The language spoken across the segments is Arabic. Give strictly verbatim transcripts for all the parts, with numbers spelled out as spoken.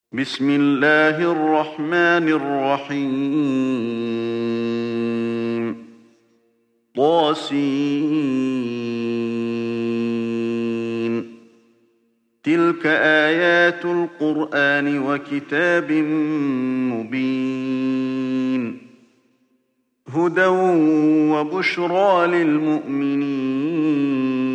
بسم الله الرحمن الرحيم طاسين تلك آيات القرآن وكتاب مبين هدى وبشرى للمؤمنين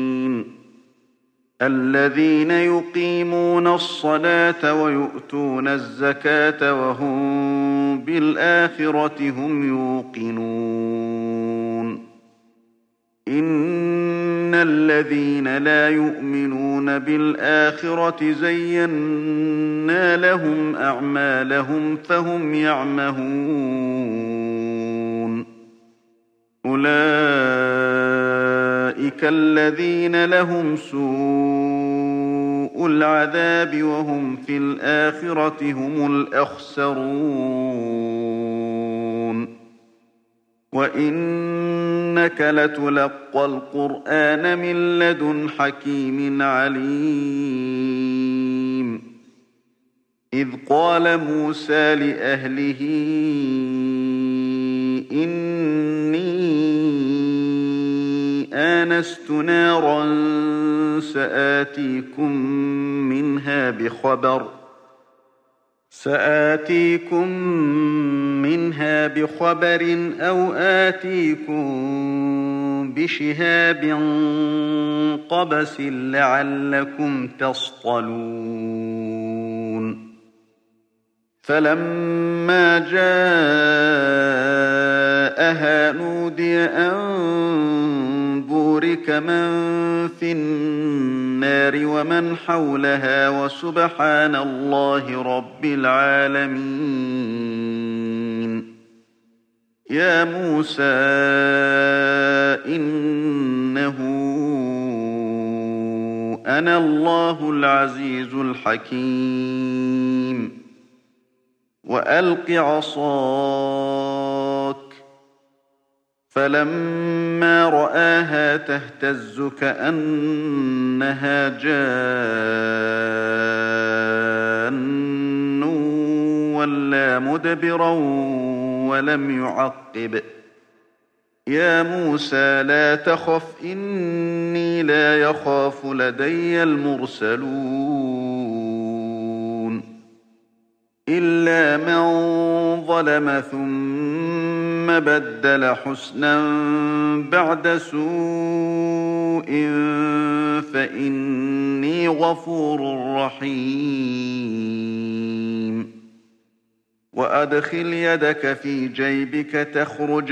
الذين يقيمون الصلاة ويؤتون الزكاة وهم بالآخرة هم يوقنون إن الذين لا يؤمنون بالآخرة زينا لهم أعمالهم فهم يعمهون أولئك الذين لهم سوء العذاب وهم في الآخرة هم الأخسرون وإنك لتلقى القرآن من لدن حكيم عليم إذ قال موسى لأهله إني آنست نارا سآتيكم منها بخبر سآتيكم منها بخبر أو آتيكم بشهاب قبس لعلكم تصطلون فلما جاءها نودي أن بورك من في النار ومن حولها وسبحان الله رب العالمين يا موسى إنه أنا الله العزيز الحكيم وألق عصاك فلما رآها تهتز كأنها جان ولا مدبرا ولم يعقب يا موسى لا تخف إني لا يخاف لدي المرسلون إلا من ظلم ثم بدل حسنا بعد سوء فإني غفور رحيم وأدخل يدك في جيبك تخرج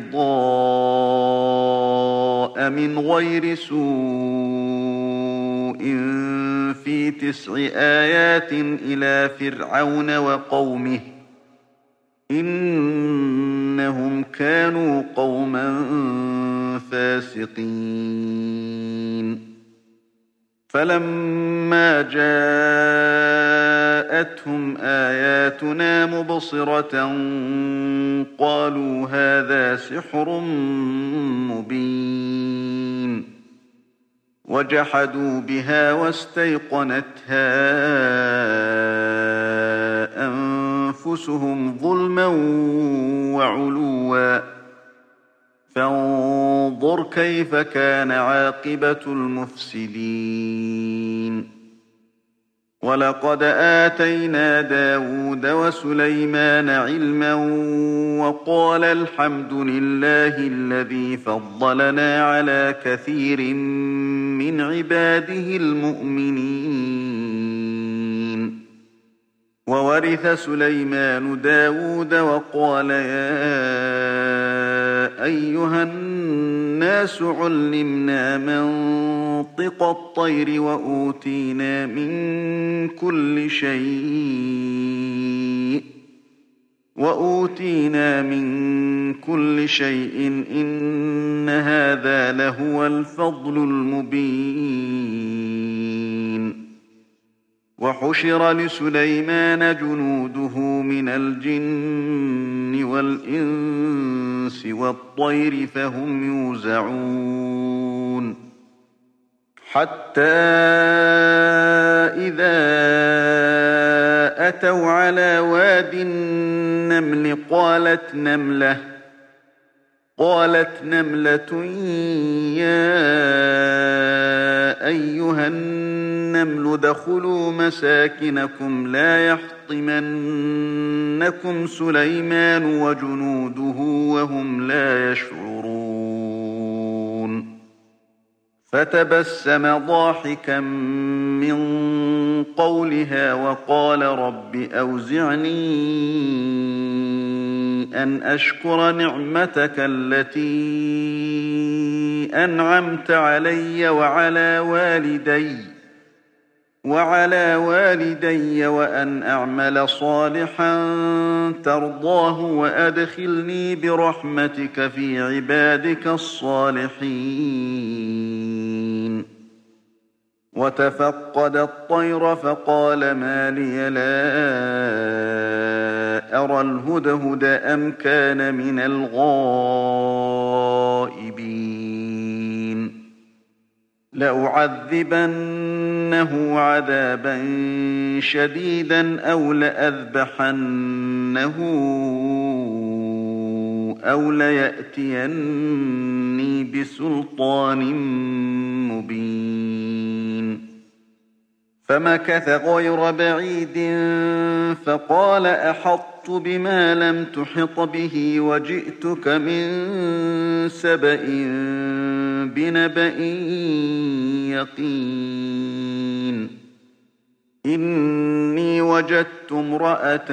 بيضاء من غير سوء في تسع آيات إلى فرعون وقومه إنهم كانوا قوما فاسقين فلما جاءتهم آياتنا مبصرة قالوا هذا سحر مبين وجحدوا بها واستيقنتها أنفسهم ظلما وعلوا فانظر كيف كان عاقبة المفسدين ولقد آتينا داود وسليمان علما وقال الحمد لله الذي فضلنا على كثير من عباده المؤمنين وورث سليمان داود وقال يا أيها الناس علمنا منطق الطير وأوتينا من كل شيء وأوتينا من كل شيء إن هذا لهو الفضل المبين وحشر لسليمان جنوده من الجن والإنس والطير فهم يوزعون حتى إذا أتوا على واد النمل قالت نملة قالت نملة يا أيها النمل ادخلوا مساكنكم لا يحطمنكم سليمان وجنوده وهم لا يشعرون فتبسم ضاحكا من قولها وقال رب أوزعني أن أشكر نعمتك التي أنعمت علي وعلى والدي وعلى والدي وأن أعمل صالحا ترضاه وأدخلني برحمتك في عبادك الصالحين وتفقد الطير فقال ما لي لا أرى الهدهد أم كان من الغائبين لأعذبنه عذابا شديدا أو لأذبحنه أو ليأتيني بسلطان مبين فمكث غير بعيد فقال أحطت بما لم تحط به وجئتك من سبأ بنبأ يقين إني وجدت امرأة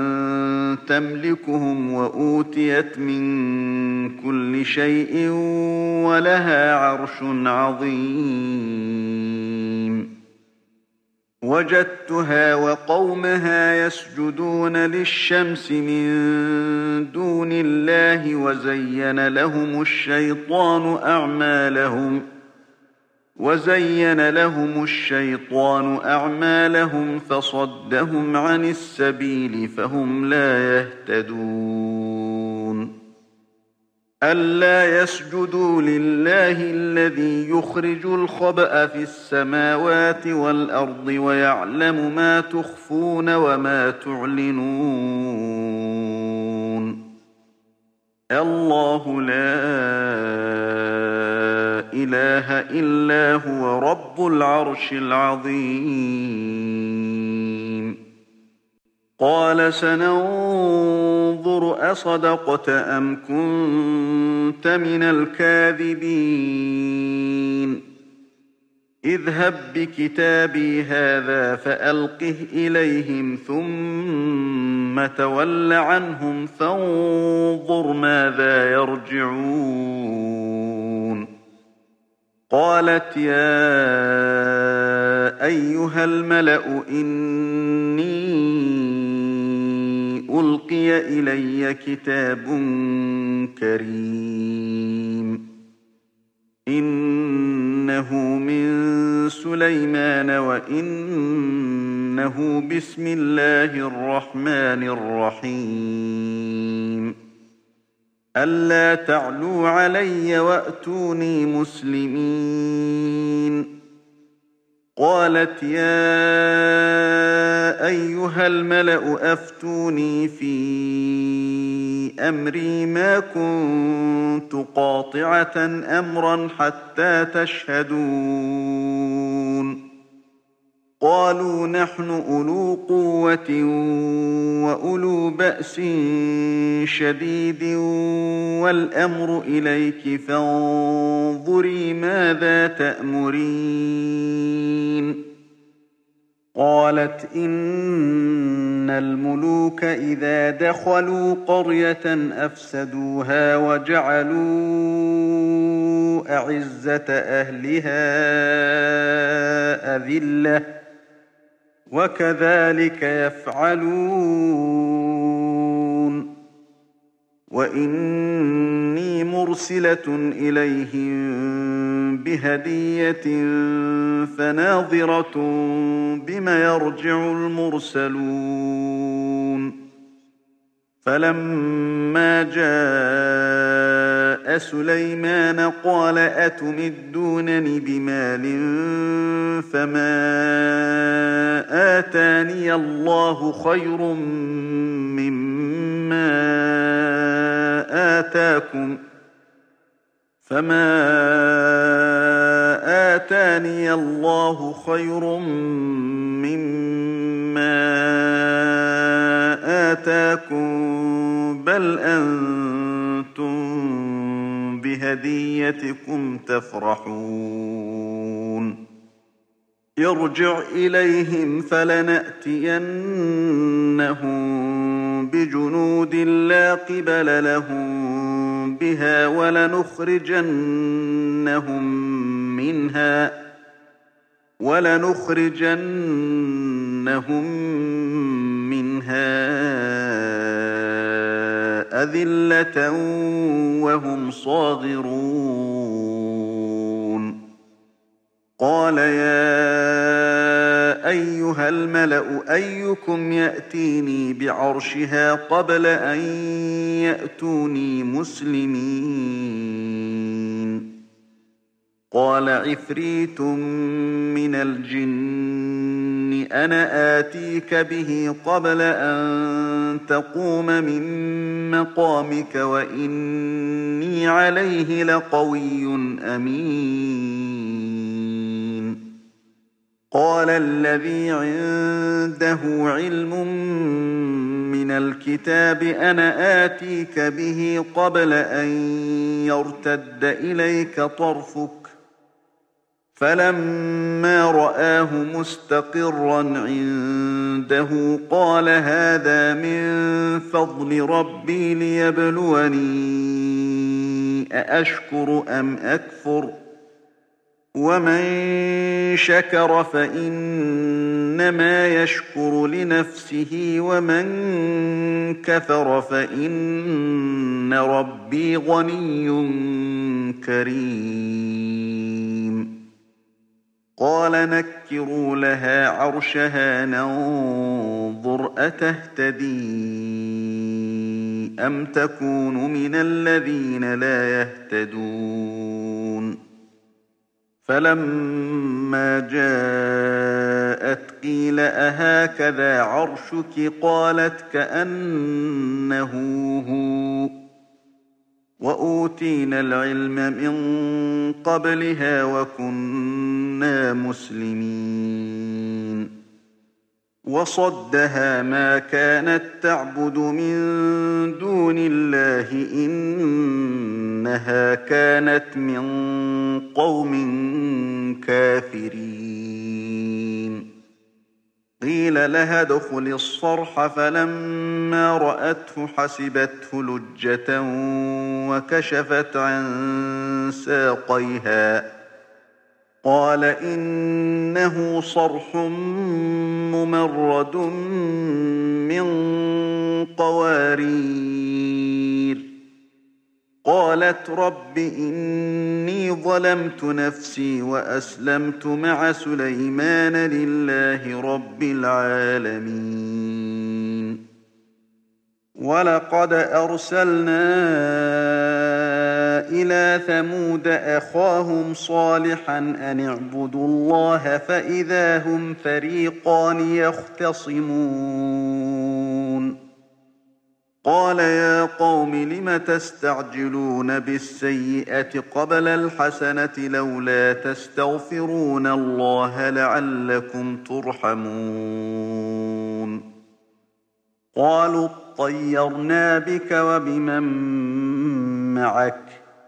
تملكهم وأوتيت من كل شيء ولها عرش عظيم وجدتها وقومها يسجدون للشمس من دون الله وزين لهم الشيطان أعمالهم وزين لهم الشيطان أعمالهم فصدهم عن السبيل فهم لا يهتدون ألا يسجدوا لله الذي يخرج الخبأ في السماوات والأرض ويعلم ما تخفون وما تعلنون الله لا إله إلا هو رب العرش العظيم قال سننظر أصدقت أم كنت من الكاذبين اذهب بكتابي هذا فألقه إليهم ثم تول عنهم فانظر ماذا يرجعون قالت يا أيها الملأ إني ألقي إلي كتاب كريم إنه من سليمان وإنه بسم الله الرحمن الرحيم ألا تعلوا علي وأتوني مسلمين قالت يا أيها الملأ أفتوني في أمري ما كنت قاطعة أمرا حتى تشهدون قالوا نحن أولو قوة وأولو بأس شديد والأمر إليك فانظري ماذا تأمرين قالت إن الملوك إذا دخلوا قرية أفسدوها وجعلوا أعزة أهلها أذلة وكذلك يفعلون وإني مرسلة إليهم بهدية فناظرة بما يرجع المرسلون فلما جاء سليمان قال أتمدونني بمال فما آتاني الله خير مما آتاكم فما آتاني الله خير مما آتاكم بل أنتم بهديتكم تفرحون ارجع إليهم فلنأتينهم بجنود لا قبل لهم بها ولنخرجنهم منها ولنخرجنهم منها أذلة وهم صاغرون قال يا أيها الملأ أيكم يأتيني بعرشها قبل أن يأتوني مسلمين قال عفريت من الجن أنا آتيك به قبل أن تقوم من مقامك وإني عليه لقوي أمين قال الذي عنده علم من الكتاب أنا آتيك به قبل أن يرتد إليك طرفك فلما رآه مستقرا عنده قال هذا من فضل ربي ليبلوني أأشكر أم أكفر ومن شكر فإنما يشكر لنفسه ومن كفر فإن ربي غني كريم قال نكروا لها عرشها ننظر أتهتدي أم تكون من الذين لا يهتدون فلما جاءت قيل أهكذا عرشك قالت كأنه هو وأوتينا العلم من قبلها وكنا مسلمين وصدها ما كانت تعبد من دون الله إنها كانت من قوم كافرين قيل لها ادخل الصرح فلما رأته حسبته لجة وكشفت عن ساقيها قال إنه صرح ممرد من قوارير قالت رب إني ظلمت نفسي وأسلمت مع سليمان لله رب العالمين ولقد أرسلنا إلى ثمود أخاهم صالحا أن اعبدوا الله فإذا هم فريقان يختصمون قال يا قوم لم تستعجلون بالسيئة قبل الحسنة لولا تستغفرون الله لعلكم ترحمون قالوا اطيرنا بك وبمن معك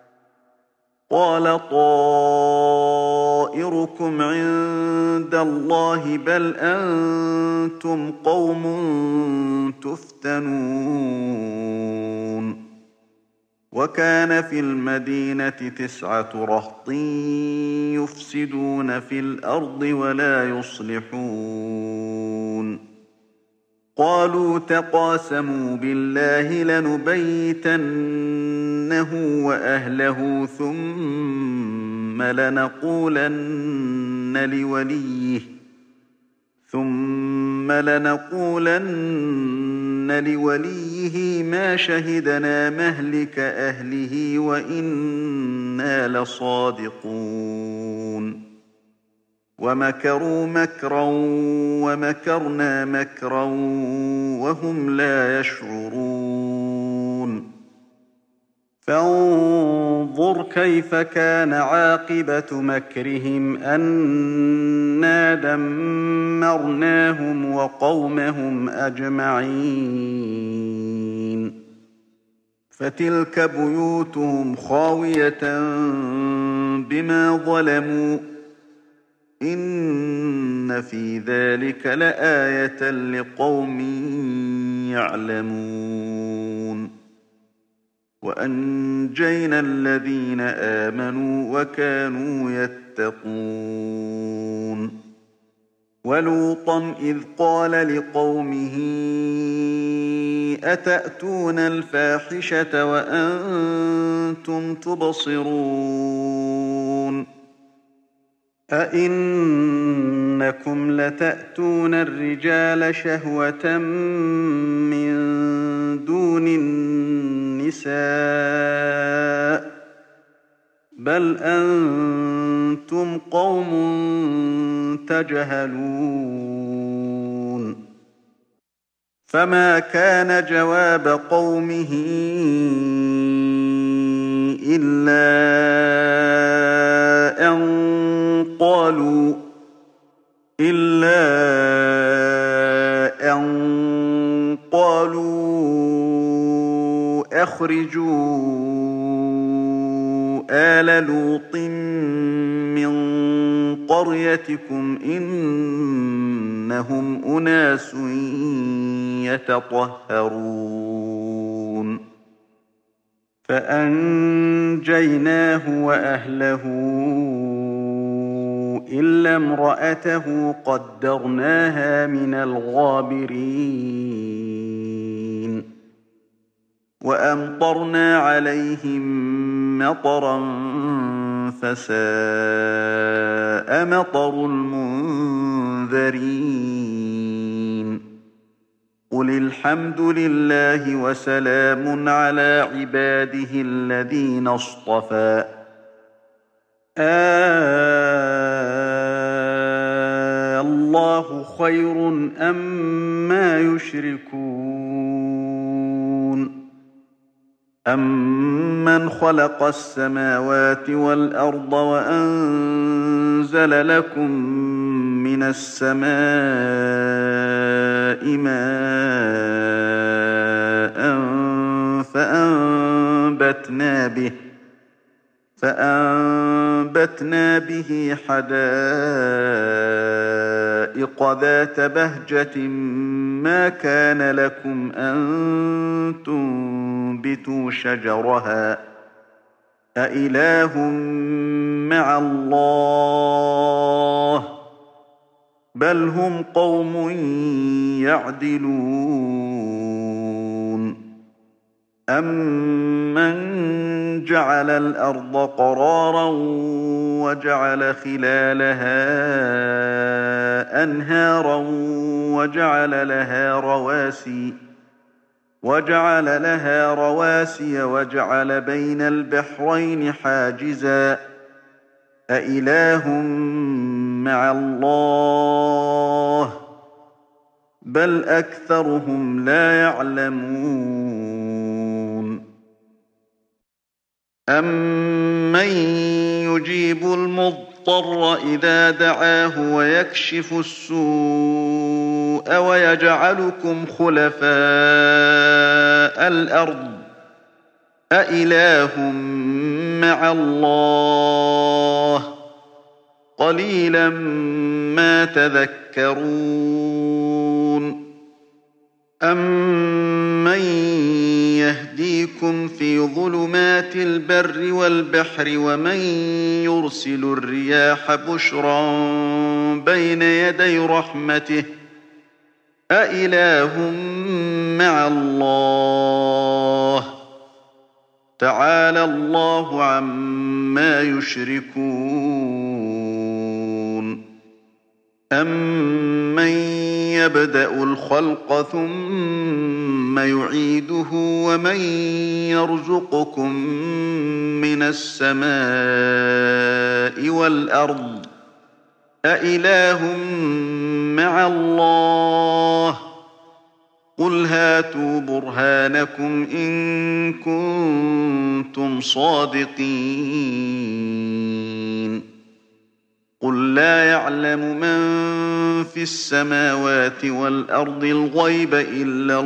قال طائركم عند الله بل أنتم قوم تفتنون وكان في المدينة تسعة رهط يفسدون في الأرض ولا يصلحون قالوا تقاسموا بالله لنبيتنه وأهله ثم لنقولن لوليه ثم ثم لنقولن لوليه ما شهدنا مهلك أهله وإنا لصادقون ومكروا مكرا ومكرنا مكرا وهم لا يشعرون فانظر كيف كان عاقبة مكرهم أنا دمرناهم وقومهم أجمعين فتلك بيوتهم خاوية بما ظلموا إن في ذلك لآية لقوم يعلمون وأنجينا الذين آمنوا وكانوا يتقون ولوطا إذ قال لقومه أتأتون الفاحشة وأنتم تبصرون أئنكم لتأتون الرجال شهوة من دون النساء بل أنتم قوم تجهلون فما كان جواب قومه إلا أن قالوا إلا أن قالوا أخرجوا آل لوط من قريتكم إنهم أناس يتطهرون فأنجيناه وأهله إلا امرأته قدرناها من الغابرين وأمطرنا عليهم مطرا فساء مطر المنذرين قل الحمد لله وسلام على عباده الذين اصطفى آه الله خير أما يشركون أمن خلق السماوات والأرض وأنزل لكم من السماء ماء فأنبتنا به فأنبتنا به حدائق ذات بهجة ما كان لكم أن تنبتوا شجرها أإله مع الله بل هم قوم يعدلون أمن جعل الأرض قرارا وجعل خلالها أنهارا وجعل لها رواسي وجعل لها رواسي وجعل بين البحرين حاجزا أإله مع الله بل أكثرهم لا يعلمون أمن يجيب المضطر إذا دعاه ويكشف السوء ويجعلكم خلفاء الأرض أإله مع الله قليلا ما تذكرون أمن يهديكم في ظلمات البر والبحر ومن يرسل الرياح بشرا بين يدي رحمته أإله مع الله تعالى الله عما يشركون أمن يبدأ الخلق ثم يعيده ومن يرزقكم من السماء والأرض أإله مع الله قل هاتوا برهانكم إن كنتم صادقين قل لا يعلم من في السماوات والأرض الغيب إلا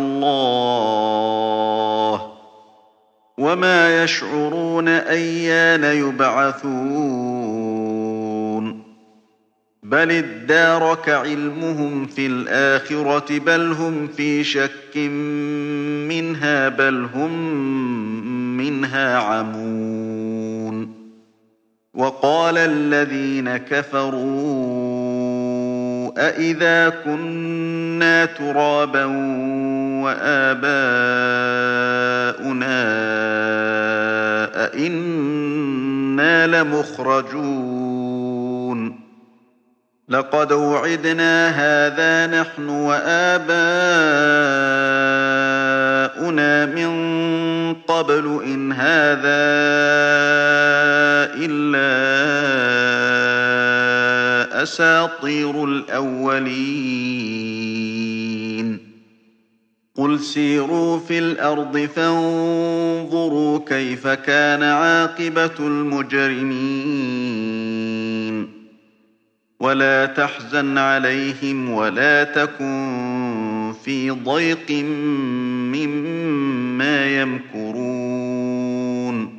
الله وما يشعرون أيان يبعثون بل ادارك علمهم في الآخرة بل هم في شك منها بل هم منها عمون وقال الذين كفروا أإذا كنا ترابا وآباؤنا أإنا لمخرجون لقد وعدنا هذا نحن وآباؤنا من قبل إن هذا إلا أساطير الأولين قل سيروا في الأرض فانظروا كيف كان عاقبة المجرمين ولا تحزن عليهم ولا تكن في ضيق مما يمكرون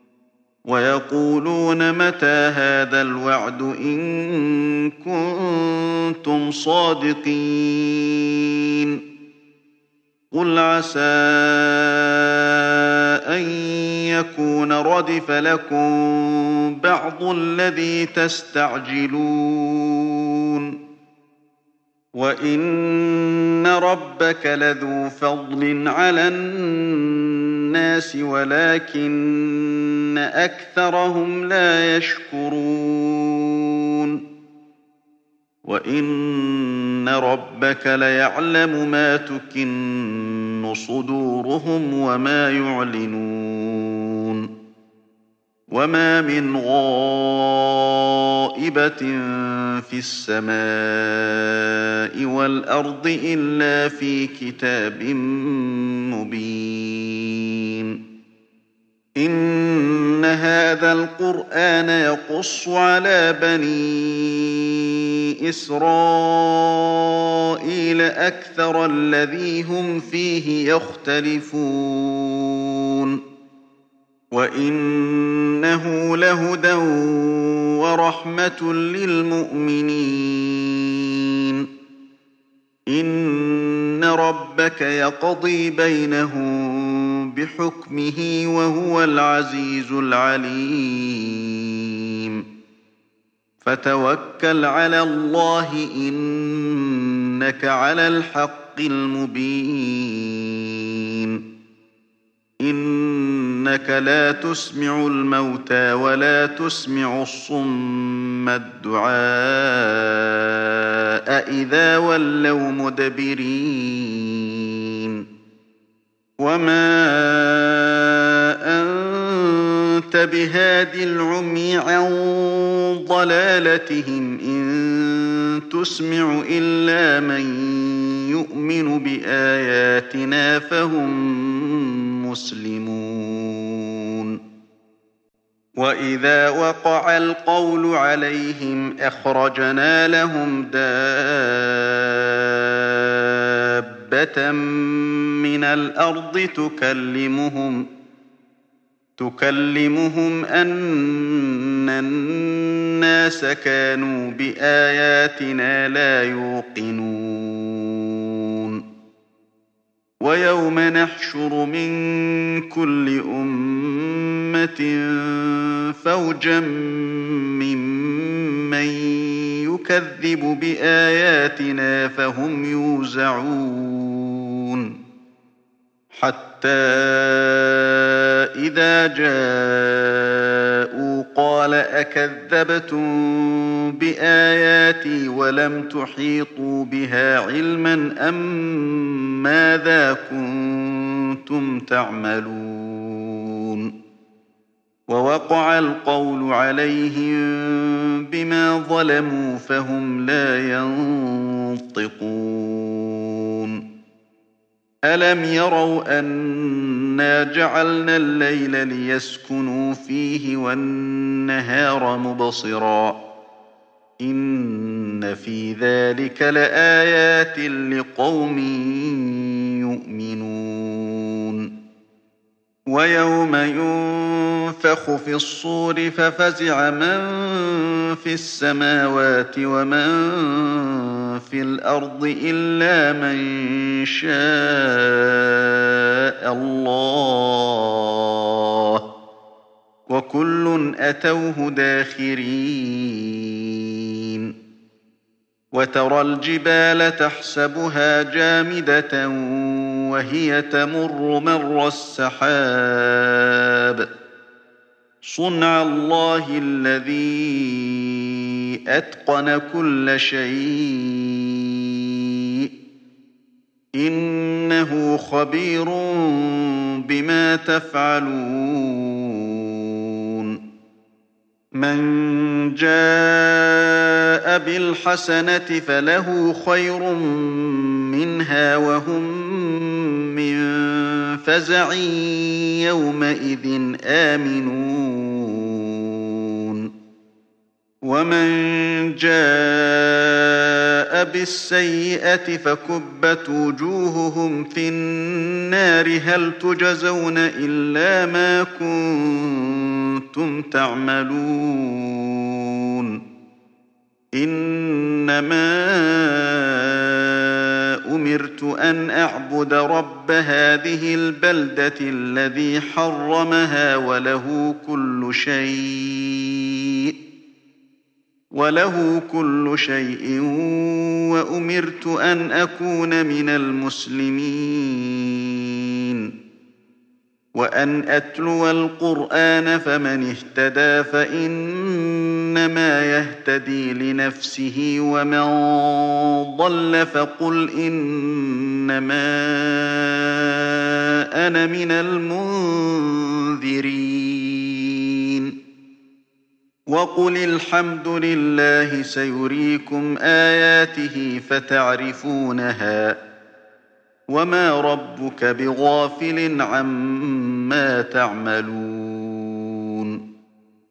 ويقولون متى هذا الوعد إن كنتم صادقين قل عسى أن يكون ردف لكم بعض الذي تستعجلون وإن ربك لذو فضل على الناس ولكن أكثرهم لا يشكرون وإن ربك ليعلم ما تكن صدورهم وما يعلنون وما من غائبة في السماء والأرض إلا في كتاب مبين إن هذا القرآن يقص على بني إسرائيل أكثر الذي هم فيه يختلفون وإنه لهدى ورحمة للمؤمنين إن ربك يقضي بينهم بحكمه وهو العزيز العليم فتوكل على الله إنك على الحق المبين إنك لا تسمع الموتى ولا تسمع الصم الدعاء إذا ولوا مدبرين وما أنت بهاد العمي عن ضلالتهم إن تسمع إلا من يؤمن بآياتنا فهم مسلمون وإذا وقع القول عليهم أخرجنا لهم دابة من الأرض تكلمهم تكلمهم أن الناس كانوا بآياتنا لا يوقنون ويوم نحشر من كل أمة فوجا ممن يكذب بآياتنا فهم يوزعون حتى إذا جاءوا قال أكذبتم بآياتي ولم تحيطوا بها علما أم ماذا كنتم تعملون ووقع القول عليهم بما ظلموا فهم لا ينطقون ألم يروا أنا جعلنا الليل ليسكنوا فيه والنهار مبصرا إن في ذلك لآيات لقوم يؤمنون ويوم ينفخ في الصور ففزع من في السماوات ومن في الأرض إلا من شاء الله وكل أتوه داخرين وترى الجبال تحسبها جامدة وهي تمر مر السحاب صنع الله الذي أتقن كل شيء إنه خبير بما تفعلون من جاء بالحسنة فله خير منها وهم من فزع يومئذ آمنون ومن جاء بالسيئة فكبت وجوههم في النار هل تجزون إلا ما كنتم تعملون إنما أمرت أن أعبد رب هذه البلدة الذي حرمها وله كل شيء وله كل شيء وأمرت أن أكون من المسلمين وأن أتلو القرآن فمن اهتدى فإنما يهتدي لنفسه ومن ضل فقل إنما أنا من المنذرين وقل الحمد لله سيريكم آياته فتعرفونها وما ربك بغافل عما تعملون